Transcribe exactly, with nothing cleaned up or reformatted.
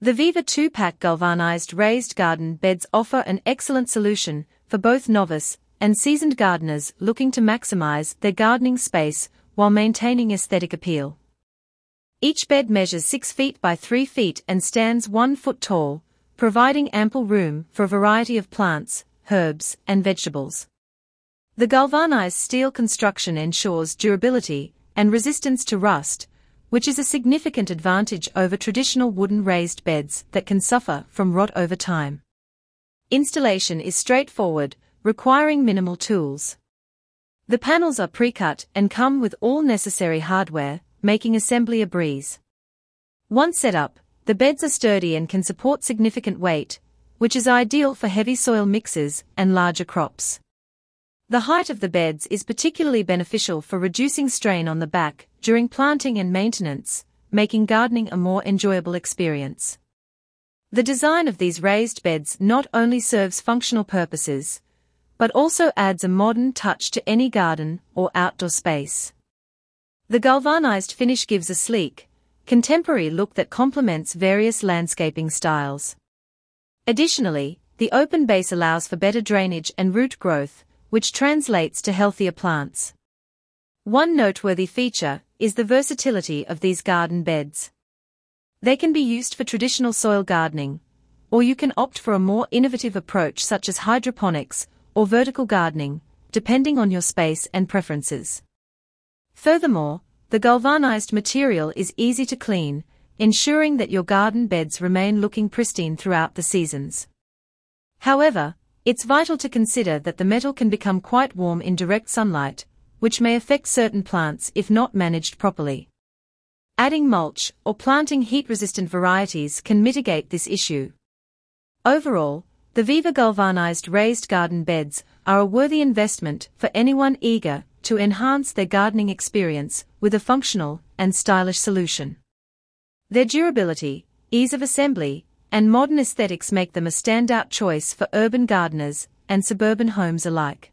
The Viva two pack galvanized raised garden beds offer an excellent solution for both novice and seasoned gardeners looking to maximize their gardening space while maintaining aesthetic appeal. Each bed measures six feet by three feet and stands one foot tall, providing ample room for a variety of plants, herbs, and vegetables. The galvanized steel construction ensures durability and resistance to rust, which is a significant advantage over traditional wooden raised beds that can suffer from rot over time. Installation is straightforward, requiring minimal tools. The panels are pre-cut and come with all necessary hardware, making assembly a breeze. Once set up, the beds are sturdy and can support significant weight, which is ideal for heavy soil mixes and larger crops. The height of the beds is particularly beneficial for reducing strain on the back during planting and maintenance, making gardening a more enjoyable experience. The design of these raised beds not only serves functional purposes, but also adds a modern touch to any garden or outdoor space. The galvanized finish gives a sleek, contemporary look that complements various landscaping styles. Additionally, the open base allows for better drainage and root growth, which translates to healthier plants. One noteworthy feature is the versatility of these garden beds. They can be used for traditional soil gardening, or you can opt for a more innovative approach such as hydroponics or vertical gardening, depending on your space and preferences. Furthermore, the galvanized material is easy to clean, ensuring that your garden beds remain looking pristine throughout the seasons. However, it's vital to consider that the metal can become quite warm in direct sunlight, which may affect certain plants if not managed properly. Adding mulch or planting heat-resistant varieties can mitigate this issue. Overall, the Viva galvanized raised garden beds are a worthy investment for anyone eager to enhance their gardening experience with a functional and stylish solution. Their durability, ease of assembly, and modern aesthetics make them a standout choice for urban gardeners and suburban homes alike.